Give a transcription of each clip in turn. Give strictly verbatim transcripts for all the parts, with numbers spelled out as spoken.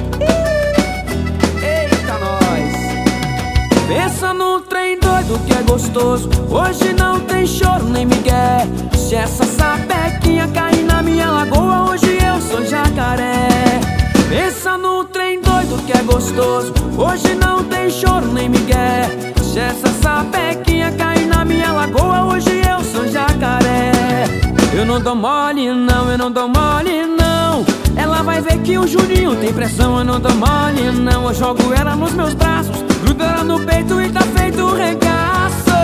Eita, nós! Pensa num trem doido que é gostoso. Hoje não tem choro nem migué. Se essa sapequinha cair na minha lagoa, hoje eu sou jacaré. Pensa num trem doido que é gostoso. Hoje não tem choro nem migué. Se essa sapequinha cair na minha lagoa, hoje eu sou jacaré. Eu não dou mole não, eu não dou mole não. Ela vai ver que o Juninho tem pressão. Eu não dou mole não, eu jogo ela nos meus braços, grudo ela no peito e tá feito um regaço.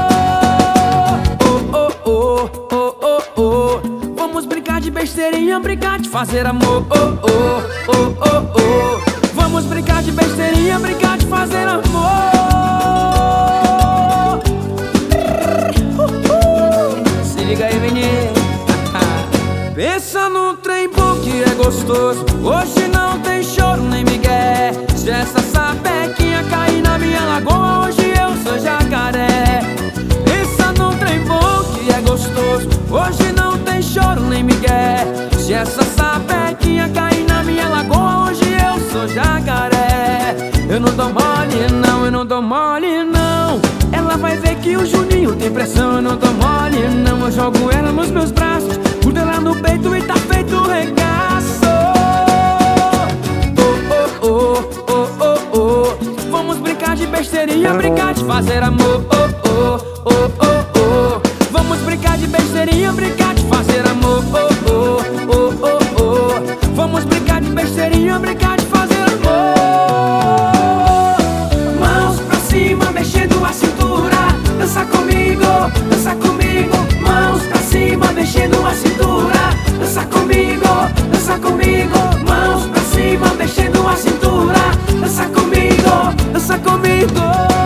Oh, oh, oh, oh, oh, oh. Vamos brincar de besteirinha, brincar de fazer amor. Oh, oh, oh, oh, oh. Vamos brincar de besteirinha, brincar de fazer amor. uh, uh. Se liga aí, menino. Pensa num trem bom que é gostoso. Hoje não tem choro nem migué. Se essa sapequinha cair na minha lagoa, hoje eu sou jacaré. Pensa num trem bom que é gostoso. Hoje não tem choro nem migué. Se essa sapequinha cair na minha lagoa, hoje eu sou jacaré. Eu não dou mole não, eu não dou mole não. Ela vai ver que o Juninho tem pressão. Eu não dou mole não, eu jogo ela nos meus braços, grudo ela no peito e tá feito um regaço. Oh, oh, oh, oh, oh, oh. Vamos brincar de besteirinha, brincar de fazer amor. Oh, oh, oh, oh, oh. Vamos brincar de besteirinha, brincar de fazer amor. Oh, oh, oh, oh, oh. Vamos brincar de besteirinha, brincar de fazer amor. Mãos pra cima, mexendo a cintura. Dança comigo, dança comigo. Mãos pra cima, mexendo a cintura. Dança comigo, dança comigo. Mãos pra cima, mexendo a cintura. Dança comigo, dança comigo.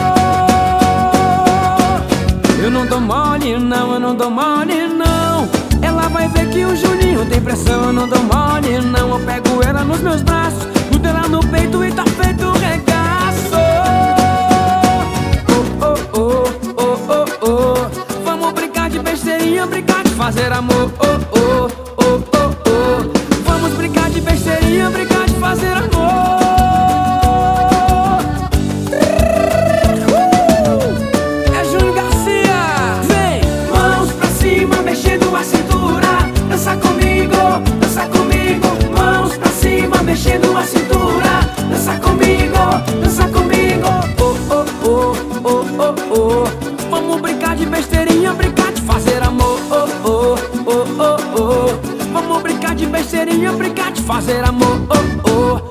Eu não dou mole não, eu não dou mole não. Ela vai ver que o Juninho tem pressão. Eu não dou mole não, eu pego ela nos meus braços, grudo ela no peito e tá feito um regaço. Oh, oh, oh, oh, oh, oh. Vamos brincar de besteirinha, brincar de fazer amor. Oh, oh, oh, oh, oh. Vamos brincar de besteirinha, brincar de fazer amor. É Júnior Garcia. Vem! Mãos pra cima, mexendo a cintura. Dança comigo, dança comigo. Mãos pra cima, mexendo a cintura. Dança comigo, dança comigo. Oh, oh, oh, oh, oh, oh. Vamos brincar de besteirinha, brincar de fazer amor. Oh, oh, oh, oh, oh. Vamos brincar de besteirinha, brincar de fazer amor. Oh, oh.